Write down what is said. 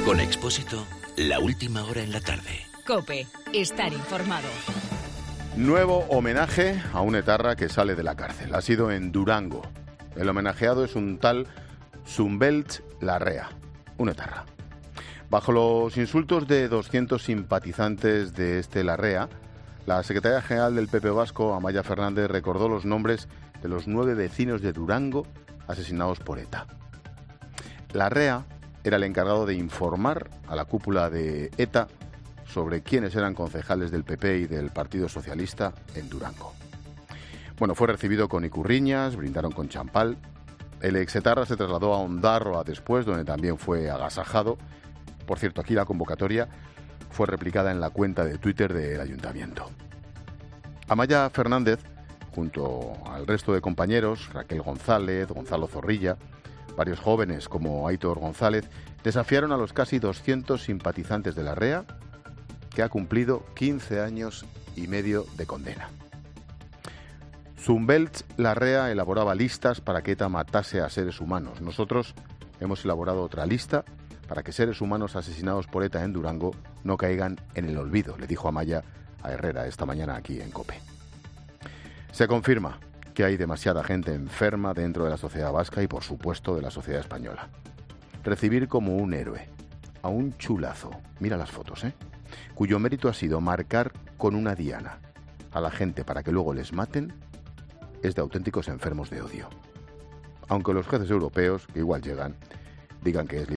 Con Expósito, la última hora en la tarde. COPE, estar informado. Nuevo homenaje a un etarra que sale de la cárcel. Ha sido en Durango. El homenajeado es un tal Zumbeltz Larrea, un etarra. Bajo los insultos de 200 simpatizantes de este Larrea, la secretaria general del PP vasco, Amaia Fernández, recordó los nombres de los 9 vecinos de Durango asesinados por ETA. Larrea era el encargado de informar a la cúpula de ETA sobre quiénes eran concejales del PP y del Partido Socialista en Durango. Bueno, fue recibido con icurriñas, brindaron con champán. El exetarra se trasladó a Ondarroa después, donde también fue agasajado. Por cierto, aquí la convocatoria fue replicada en la cuenta de Twitter del Ayuntamiento. Amaia Fernández, junto al resto de compañeros, Raquel González, Gonzalo Zorrilla, varios jóvenes como Aitor González, desafiaron a los casi 200 simpatizantes de Larrea, que ha cumplido 15 años y medio de condena. Zumbeltz Larrea elaboraba listas para que ETA matase a seres humanos. Nosotros hemos elaborado otra lista para que seres humanos asesinados por ETA en Durango no caigan en el olvido, le dijo Amaia a Herrera esta mañana aquí en COPE. Se confirma que hay demasiada gente enferma dentro de la sociedad vasca y, por supuesto, de la sociedad española. Recibir como un héroe a un chulazo, mira las fotos, cuyo mérito ha sido marcar con una diana a la gente para que luego les maten, es de auténticos enfermos de odio. Aunque los jueces europeos, que igual llegan, digan que es